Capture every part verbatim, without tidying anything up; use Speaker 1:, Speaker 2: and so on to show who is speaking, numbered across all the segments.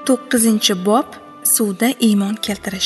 Speaker 1: to'qqizinchi bob suvda iymon keltirish.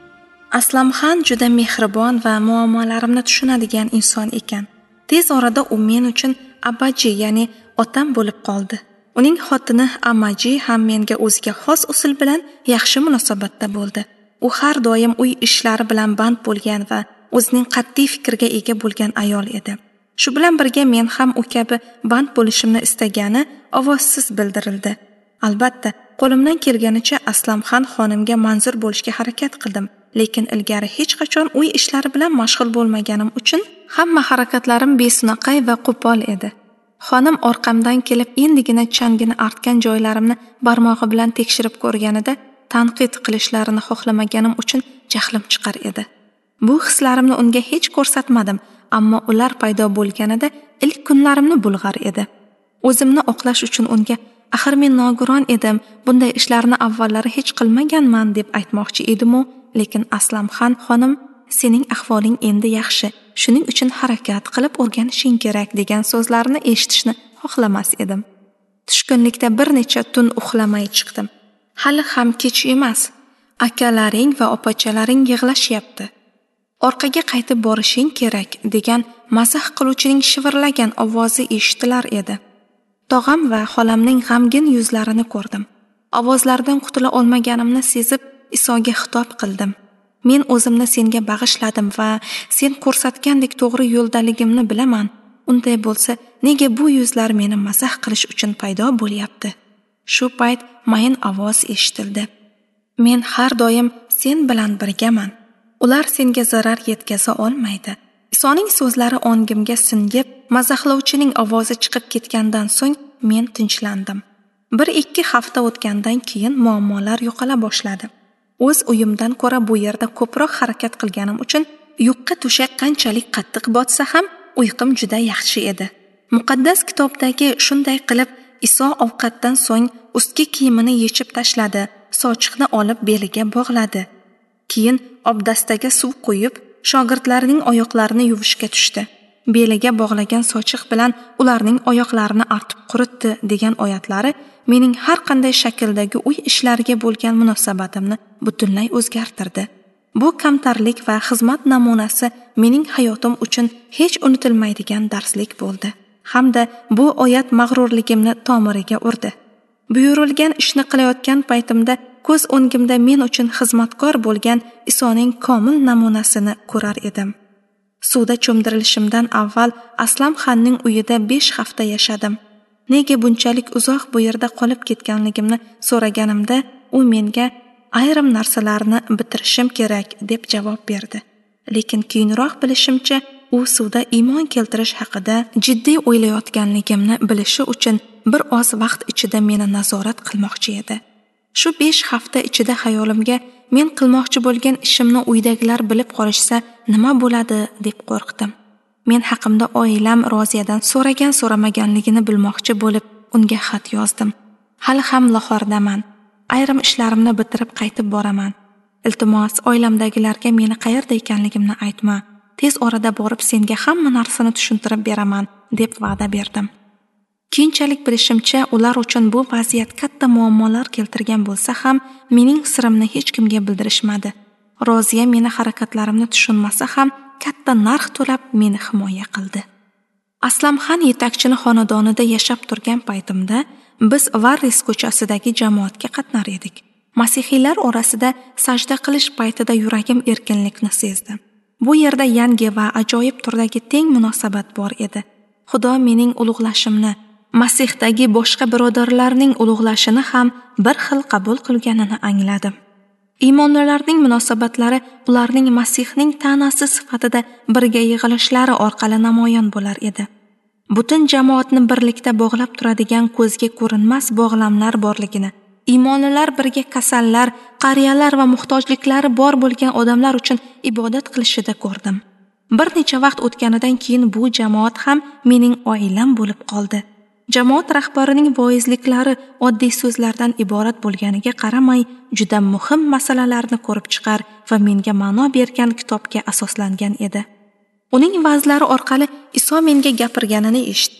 Speaker 1: Aslamxon juda mehribon va muammolarimni tushunadigan inson ekan. Tez orada u men uchun abaji, ya'ni otam bo'lib qoldi. Uning xotini Amaji ham menga o'ziga xos usul bilan yaxshi munosabatda bo'ldi. U har doim uy ishlari bilan band bo'lgan va o'zining qat'iy fikrga ega bo'lgan ayol edi. Shu bilan birga men ham u kabi band bo'lishimni istagani ovozsiz bildirildi. Albatta, qo'limdan kelganicha Aslamxon xonimga manzur bo'lishga harakat qildim, lekin ilgari hech qachon uy ishlari bilan mashg'ul bo'lmaganim uchun hamma harakatlarim besunaqay va qo'pol edi. Xonim orqamdan kelib endigina changini artgan joylarimni barmog'i bilan tekshirib ko'rganida tanqid qilishlarini xohlamaganim uchun jahlim chiqar edi. Bu hislarimni unga hech ko'rsatmadim, ammo ular paydo bo'lganida ilk kunlarimni bulg'ar edi. O'zimni oqlash uchun unga "Axir men nogiron edim, bunday ishlarni avvallari hech qilmaganman" deb aytmoqchi edim-u, lekin Aslamxon xonim, "Sening ahvoling endi yaxshi, shuning uchun harakat qilib o'rganishing kerak" degan so'zlarni eshitishni xohlamas edim. Tushkunlikda bir necha tun uxlamay chiqdim. Hali ham kech emas. Akalaring va opachalaring yig'lashyapti. Orqaga qaytib borishing kerak degan mazax qiluvchining shivirlagan ovozi eshitilar edi. Tog'am va xolamning g'amgin yuzlarini ko'rdim. Ovozlardan qutula olmaganimni sezib, Isoga xitob qildim. Men o'zimni senga bag'ishladim va sen ko'rsatgandek to'g'ri yo'ldaligimni bilaman. Unday bo'lsa, nega bu yuzlar meni mazax qilish uchun paydo bo'lyapti? Shu payt mayin ovoz eshitildi. Men har doim sen bilan birgaman. Ular senga zarar yetkaza olmaydi. Isoning so'zlari ongimga singib, mazaxlovchining ovozi chiqib ketgandan so'ng men tinchlandim. Bir ikki hafta o'tgandan keyin muammolar yo'qola boshladi. O'z uyimdan ko'ra bu yerda ko'proq harakat qilganim uchun yuqqa to'shak qanchalik qattiq botsa ham uyqum juda yaxshi edi. Muqaddas kitobdagi shunday qilib Iso ovqatdan so'ng ustki kiyimini yechib tashladi, sochiqni olib beliga bog'ladi. Keyin obdastaga suv quyib, shogirdlarining oyoqlarini yuvishga tushdi. Beliga bog'lagan sochiq bilan ularning oyoqlarini artib quritdi degan oyatlari mening har qanday shakldagi uy ishlariga bo'lgan munosabatimni butunlay o'zgartirdi. Bu kamtarlik va xizmat namunasi mening hayotim uchun hech unutilmaydigan darslik bo'ldi. Hamda bu oyat mag'rurligimni tomiriga urdi. Buyurilgan ishni qilayotgan paytimda ko'z o'ngimda men uchun xizmatkor bo'lgan Isoning komil namunasini ko'rar edim. Suvda cho'mdirilishimdan avval Aslamxonning uyida besh hafta yashadim. Nega bunchalik uzoq bu yerda qolib ketganligimni so'raganimda, u menga ayrim narsalarni bitirishim kerak deb javob berdi. Lekin keyinroq bilishimcha, u suvda iymon keltirish haqida jiddiy o'ylayotganligimni bilishi uchun bir oz vaqt ichida meni nazorat qilmoqchi edi. Shu besh hafta ichida xayolimga men qilmoqchi bo'lgan ishimni uydagilar bilib qolishsa nima bo'ladi deb qo'rqdim. Men haqimda oilam Roziyadan so'ragan so'ramaganligini bilmoqchi bo'lib unga xat yozdim. Hali ham Lahordaman. Ayrim ishlarimni bitirib qaytib boraman. Iltimos, oilamdagilarga meni qayerda ekanligimni aytma. Tez orada borib senga hamma narsani tushuntirib beraman deb va'da berdim. Keyinchalik bilishimcha, ular uchun bu vaziyat katta muammolar keltirgan bo'lsa ham, mening sirimni hech kimga bildirishmadi. Roziya meni harakatlarimni tushunmasa ham katta narx to'lab meni himoya qildi. Aslamxon yetakchini xonadonida yashab turgan paytimda biz Varris ko'chasidagi jamoatga qatnar edik. Masihiylar orasida sajda qilish paytida yuragim erkinlikni sezdi. Bu yerda yangi va ajoyib turdagi teng munosabat bor edi. Xudo mening ulug'lashimni, Masihdagi boshqa birodarlarning ulug'lashini ham bir xil qabul qilganini angladim. Iymonlilarning munosabatlari ularning Masihning tanasi sifatida birga yig'ilishlari orqali namoyon bo'lar edi. Butun jamoatni birlikda bog'lab turadigan ko'zga ko'rinmas bog'lamlar borligini, iymonlilar birga kasallar, qariyalar va muhtojliklari bor bo'lgan odamlar uchun ibodat qilishida ko'rdim. Bir necha vaqt o'tganidan keyin bu jamoat ham mening oilam bo'lib qoldi. Jamoat rahbarining voizliklari oddiy so'zlardan iborat bo'lganiga qaramay, juda muhim masalalarni ko'rib chiqar va menga ma'no bergan kitobga asoslangan edi. Uning va'zlari orqali Iso menga gapirganini eshitdim.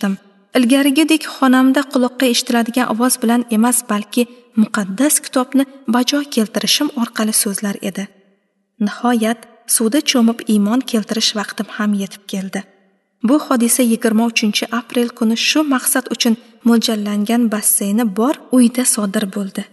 Speaker 1: Ilgarigidek xonamda quloqqa eshitiladigan ovoz bilan emas, balki muqaddas kitobni bajo keltirishim orqali so'zlar edi. Nihoyat suvda cho'mib iymon keltirish vaqtim ham yetib keldi. Bu hodisa yigirma uchinchi aprel kuni shu maqsad uchun mo'ljallangan basseyni bor uyda sodir bo'ldi.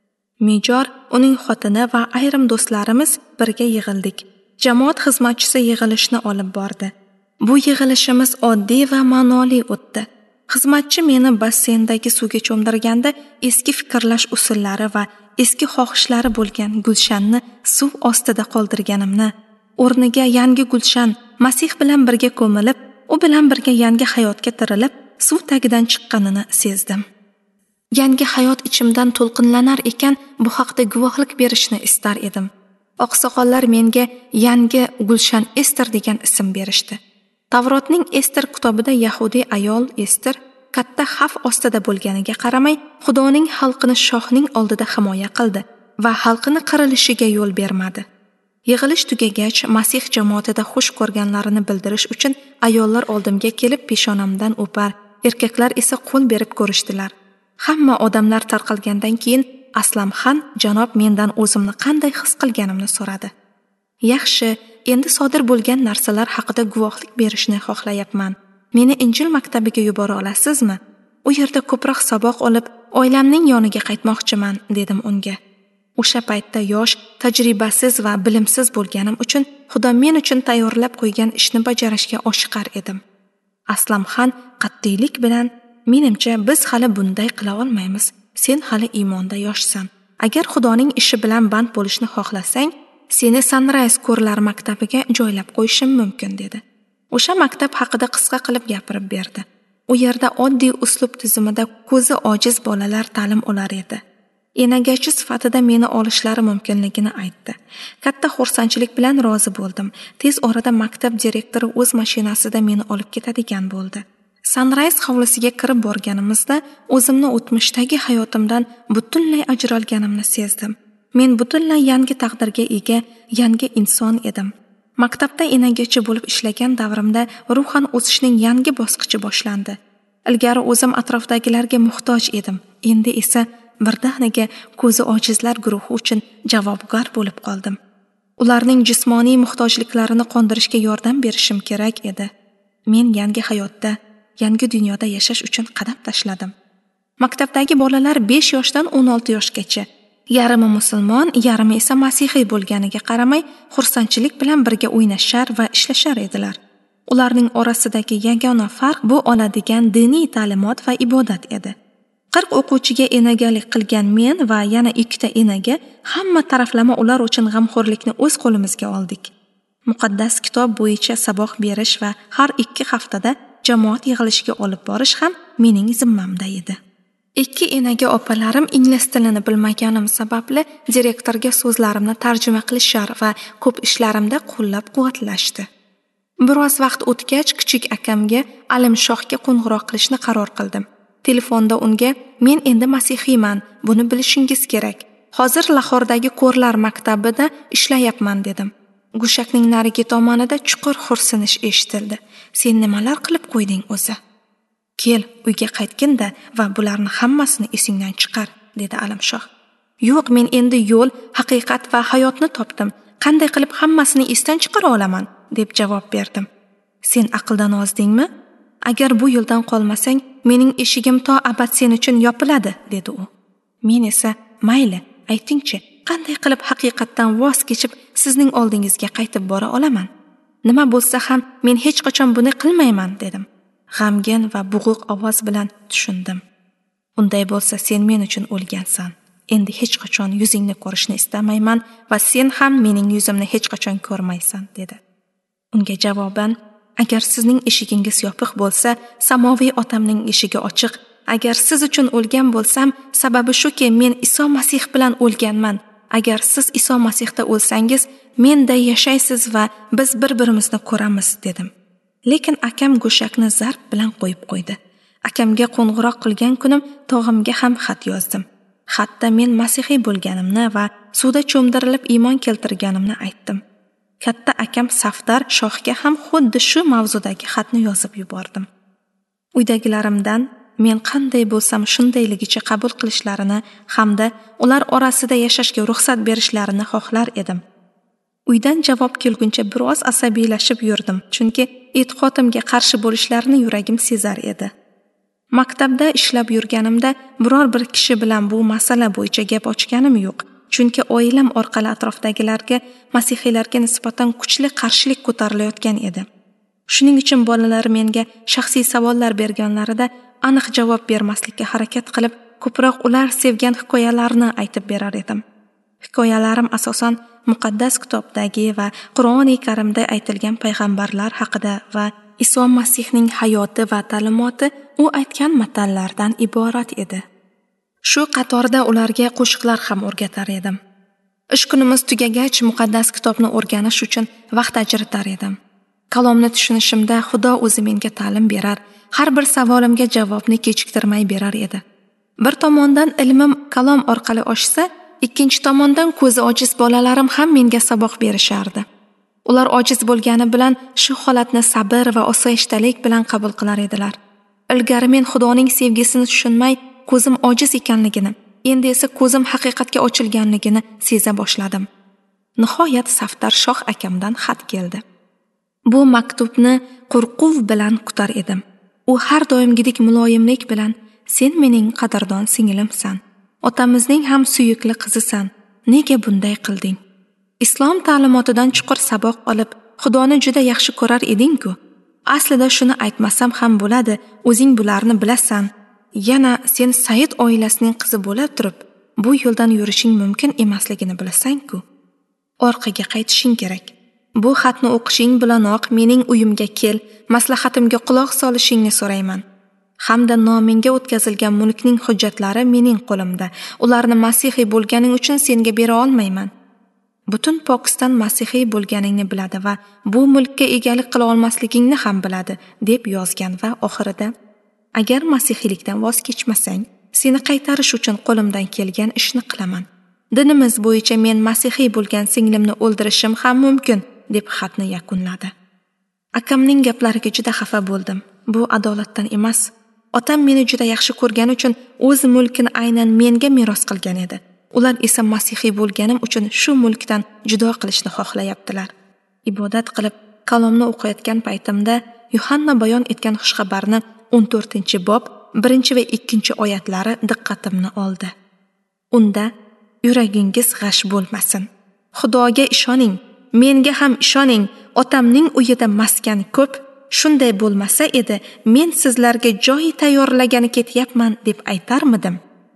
Speaker 1: Mijor, uning xotini va ayrim do'stlarimiz birga yig'ildik. Jamoat xizmatchisi yig'ilishni olib bordi. Bu yig'ilishimiz oddiy va ma'noli o'tdi. Xizmatchi meni basseyndagi suvga cho'mdirganda eski fikrlash usullari va eski xohishlari bo'lgan gulshanni suv ostida qoldirganimni, o'rniga yangi gulshan Masih bilan birga ko'milib, u bilan birga yangi hayotga tirilib, suv tagidan chiqqanini sezdim. Yangi hayot ichimdan to'lqinlanar ekan, bu haqda guvohlik berishni istar edim. Oqsoqollar menga yangi Gulshan Ester degan ism berishdi. Tavrotning Ester kitobida yahudiy ayol Ester katta xavf ostida bo'lganiga qaramay, Xudoning xalqini shohning oldida himoya qildi va xalqini qirilishiga yo'l bermadi. Yig'ilish tugagach, Masih jamoatida xush ko'rganlarini bildirish uchun ayollar oldimga kelib peshonamdan o'par, erkaklar esa qo'l berib ko'rishdilar. Hamma odamlar tarqalgandan keyin Aslamxon janob mendan o'zimni qanday his qilganimni so'radi. Yaxshi, endi sodir bo'lgan narsalar haqida guvohlik berishni xohlayapman. Meni Injil maktabiga yubora olasizmi? U yerda ko'proq saboq olib, oilamning yoniga qaytmoqchiman, dedim unga. O'sha paytda yosh, tajribasiz va bilimsiz bo'lganim uchun Xudo men uchun tayyorlab qo'ygan ishni bajarishga oshiqar edim. Aslamxon qat'iylik bilan: "Menimcha biz hali bunday qila olmaymiz. Sen hali iymonda yoshsan. Agar Xudoning ishi bilan band bo'lishni xohlasang, seni Sunrise ko'rlar maktabiga joylab qo'yishim mumkin", dedi. O'sha maktab haqida qisqa qilib gapirib berdi. U yerda oddiy uslub tizimida ko'zi ojiz bolalar ta'lim olar edi. Enagachi sifatida meni olishlari mumkinligini aytdi. Katta xursandchilik bilan rozi bo'ldim. Tez orada maktab direktori o'z mashinasida meni olib ketadigan bo'ldi. Sunrise hovlisiga kirib borganimizda o'zimni o'tmishdagi hayotimdan butunlay ajralganimni sezdim. Men butunlay yangi taqdirga ega, yangi inson edim. Maktabda enagachi bo'lib ishlagan davrimda ruhan o'sishning yangi bosqichi boshlandi. Ilgari o'zim atrofdagilarga muhtoj edim. Endi esa birdaniga ko'zi ojizlar guruhi uchun javobgar bo'lib qoldim. Ularning jismoniy muhtojliklarini qondirishga yordam berishim kerak edi. Men yangi hayotda, yangi dunyoda yashash uchun qadam tashladim. Maktabdagi bolalar besh yoshdan o'n olti yoshgacha, yarimi musulmon, yarimi esa masihiy bo'lganiga qaramay, xursandchilik bilan birga o'ynashar va ishlashar edilar. Ularning orasidagi yagona farq bu oladigan diniy ta'limot va ibodat edi. qirq o'quvchiga enagalik qilgan men va yana ikkita enaga hamma taraflama ular uchun g'amxo'rlikni o'z qo'limizga oldik. Muqaddas kitob bo'yicha saboq berish va har ikki haftada jamoat yig'ilishiga olib borish ham mening zimmamda edi. Ikki enaga opalarim ingliz tilini bilmaganim sababli direktorga so'zlarimni tarjima qilishar va ko'p ishlarimda qo'llab-quvvatlashdi. Biroz vaqt o'tgach, kichik akamga Alimshohga qo'ng'iroq qilishni qaror qildim. Telefonda unga: "Men endi masihiyman, buni bilishingiz kerak. Hozir Lahordagi ko'rlar maktabida ishlayapman", dedim. Gushakning narigi tomonida chuqur xursinish eshitildi. "Sen nimalar qilib qo'yding o'zi? Kel, uyga qaytgin-da va bularni hammasini esingdan chiqar", dedi Alimshoh. "Yo'q, men endi yo'l, haqiqat va hayotni topdim. Qanday qilib hammasini esdan chiqara olaman?" deb javob berdim. "Sen aqldan ozdingmi? Agar bu yo'ldan qolmasang, mening eshigim to abad sen uchun yopiladi", dedi u. Men esa: "Mayli, aytingchi, qanday qilib haqiqatdan voz kechib sizning oldingizga qaytib bora olaman? Nima bo'lsa ham men hech qachon buni qilmayman", dedim. G'amgin va bo'g'iq ovoz bilan tushundim. "Unday bo'lsa sen men uchun o'lgansan. Endi hech qachon yuzingni ko'rishni istamayman va sen ham mening yuzimni hech qachon ko'rmaysan", dedi. Unga javoban: "Agar sizning eshigingiz yopiq bo'lsa, samoviy otamning eshigi ochiq. Agar siz uchun o'lgan bo'lsam, sababi shuki men Iso Masih bilan o'lganman. Agar siz Iso Masihda o'lsangiz, menda yashaysiz va biz bir-birimizni ko'ramiz", dedim. Lekin akam go'shakni zarb bilan qo'yib qo'ydi. Akamga qo'ng'iroq qilgan kunim tog'amga ham xat yozdim. Xatda men masihiy bo'lganimni va suvda cho'mdirilib iymon keltirganimni aytdim. Katta akam Safdar shohga ham xuddi shu mavzudagi xatni yozib yubordim. uydagilarimdan men qanday bo'lsam shundayligicha qabul qilishlarini hamda ular orasida yashashga ruxsat berishlarini xohlar edim. Uydan javob kelguncha biroz asabiylashib yurdim, chunki e'tiqodimga qarshi bo'lishlarini yuragim sezar edi. Maktabda ishlab yurganimda biror bir kishi bilan bu masala bo'yicha gap ochganim yo'q, chunki oilam orqali atrofdagilarga masihiylarga nisbatan kuchli qarshilik ko'tarilayotgan edi. Shuning uchun bolalar menga shaxsiy savollar berganlarida aniq javob bermaslikka harakat qilib, ko'proq ular sevgan hikoyalarni aytib berar edim. Hikoyalarim asosan muqaddas kitobdagi va Qur'oni Karimda aytilgan payg'ambarlar haqida va Iso Masihning hayoti va ta'limoti u aytgan matallardan iborat edi. Shu qatorda ularga qo'shiqlar ham o'rgatar edim. Ish kunimiz tugagach muqaddas kitobni o'rganish uchun vaqt ajratar edim. Kalomni tushunishimda Xudo o'zi menga ta'lim berar, har bir savolimga javobni kechiktirmay berar edi. Bir tomondan ilmim kalom orqali oshsa, ikkinchi tomondan ko'zi ojiz bolalarim ham menga saboq berishardi. Ular ojiz bo'lgani bilan shu holatni sabr va osoyishtalik bilan qabul qilar edilar. Ilgari men Xudoning sevgisini tushunmay, ko'zim ojiz ekanligini, endi esa ko'zim haqiqatga ochilganligini seza boshladim. Nihoyat Safdar Shoh akamdan xat keldi. Bu maktubni qo'rquv bilan kutar edim. U har doimgidek muloyimlik bilan: "Sen mening qadrdon singlimsan. Otamizning ham suyukli qizisan. Nega bunday qilding? Islom ta'limotidan chuqur saboq olib, Xudoni juda yaxshi ko'rar eding-ku. Aslida shuni aytmasam ham bo'ladi, o'zing bularni bilasan. Yana sen Said oilasining qizi bo'la turib, bu yo'ldan yurishing mumkin emasligini bilasan-ku. Orqaga qaytishing kerak. Bu xatni o'qishing bilanoq mening uyimga kel, maslahatimga quloq solishingni so'rayman. Hamda nomingga o'tkazilgan mulkning hujjatlari mening qo'limda. Ularni masihiy bo'lganing uchun senga bera olmayman. Butun Pokiston masihiy bo'lganingni biladi va bu mulkka egalik qila olmasligingni ham biladi", deb yozgan va oxirida: "Agar masihiylikdan voz kechmasang, seni qaytarish uchun qo'limdan kelgan ishni qilaman. Dinimiz bo'yicha men masihiy bo'lgan singlimni o'ldirishim ham mumkin", deb xatni yakunladi. Akamning gaplariga juda xafa bo'ldim. Bu adolatdan emas. Otam meni juda yaxshi ko'rgani uchun o'z mulkini aynan menga meros qilgan edi. Ular esa masihiy bo'lganim uchun shu mulkdan judo qilishni xohlayaptilar. Ibodat qilib, kalomni o'qiyotgan paytimda Yuhanna bayon etgan xushxabarni o'n to'rtinchi bob birinchi va ikkinchi oyatlari diqqatimni oldi. Unda: "Yuragingiz g'ash bo'lmasin. Xudoga ishoning, menga ham ishoning. Otamning uyida maskan ko'p. Shunday bo'lmasa edi, men sizlarga joy tayyorlagani ketyapman deb aytarmidim?"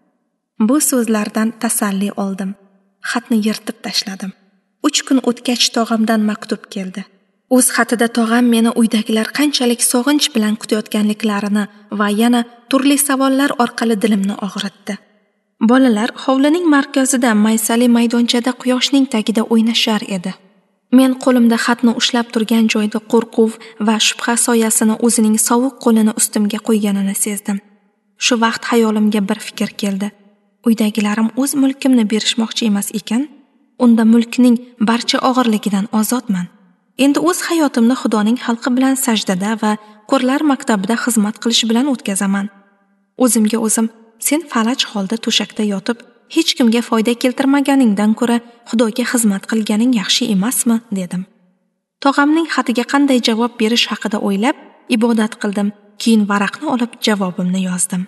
Speaker 1: Bu so'zlardan tasalli oldim. Xatni yirtib tashladim. uch kun o'tgach tog'amdan maktub keldi. O'z xatida tog'am meni uydagilar qanchalik sog'inch bilan kutayotganliklarini va yana turli savollar orqali dilimni og'ritdi. Bolalar hovlining markazida maysali maydonchada quyoshning tagida o'ynashar edi. Men qo'limda xatni ushlab turgan joyda qo'rquv va shubha soyasini o'zining sovuq qo'lini ustimga qo'yganini sezdim. Shu vaqt hayolimga bir fikr keldi. Uydagilarim o'z mulkimni berishmoqchi emas ekan, unda mulkning barcha og'irligidan ozodman. Endi o'z hayotimni Xudoning xalqi bilan sajdada va ko'rlar maktabida xizmat qilish bilan o'tkazaman. O'zimga o'zim: "Sen falaj holda to'shakda yotib, hech kimga foyda keltirmaganingdan ko'ra Xudoga xizmat qilganing yaxshi emasmi?" dedim. Tog'amning xatiga qanday javob berish haqida o'ylab, ibodat qildim. Keyin varaqni olib javobimni yozdim.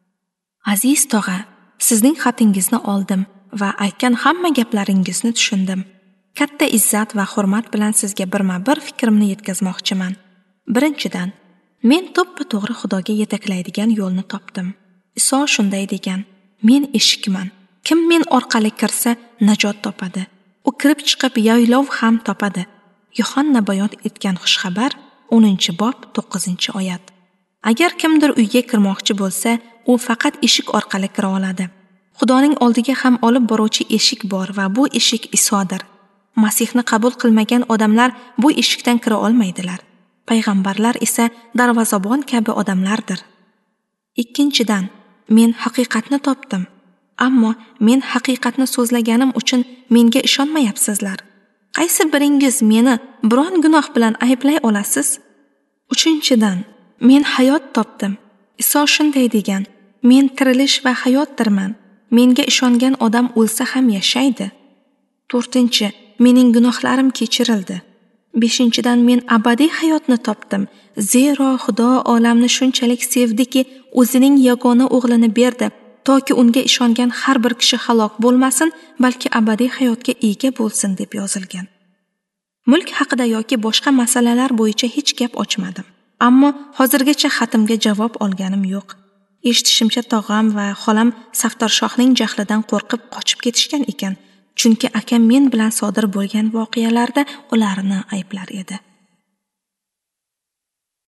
Speaker 1: Aziz tog'a, sizning xatingizni oldim va aytgan hamma gaplaringizni tushundim. Katta izzat va hurmat bilan sizga birma-bir fikrimni yetkazmoqchiman. Birinchidan, men to'ppa-to'g'ri Xudoga yetaklaydigan yo'lni topdim. Iso shunday degan: "Men eshikman. Kim men orqali kirsa, najot topadi. U kirib chiqib yaylov ham topadi." Yuhanna bayon etgan xushxabar o'ninchi bob to'qqizinchi oyat. Agar kimdir uyga kirmoqchi bo'lsa, u faqat eshik orqali kira oladi. Xudoning oldiga ham olib boruvchi eshik bor va bu eshik Isodir. Masihni qabul qilmagan odamlar bu eshikdan kira olmaydilar. Payg'ambarlar esa darvozabon kabi odamlardir. Ikkinchidan, men haqiqatni topdim. Ammo men haqiqatni so'zlaganim uchun menga ishonmayapsizlar. Qaysi biringiz meni biron gunoh bilan ayblay olasiz? Uchinchidan, men hayot topdim. Iso shunday degan: men tirilish va hayotdirman. Menga ishongan odam o'lsa ham yashaydi. to'rtinchi Mening gunohlarim kechirildi. beshinchidan Men abadiy hayotni topdim. Zero Xudo olamni shunchalik sevdiki, o'zining yagona o'g'lini berdi, toki unga ishongan har bir kishi halok bo'lmasin, balki abadiy hayotga ega bo'lsin deb yozilgan. Mulk haqida yoki boshqa masalalar bo'yicha hech gap ochmadim. Ammo hozirgacha xatimga javob olganim yo'q. Eshitishimcha tog'am va xolam Saftarshohning jahlidan qo'rqib qochib ketishgan ekan. Chunki akam men bilan sodir bo'lgan voqealarda ularni ayblar edi.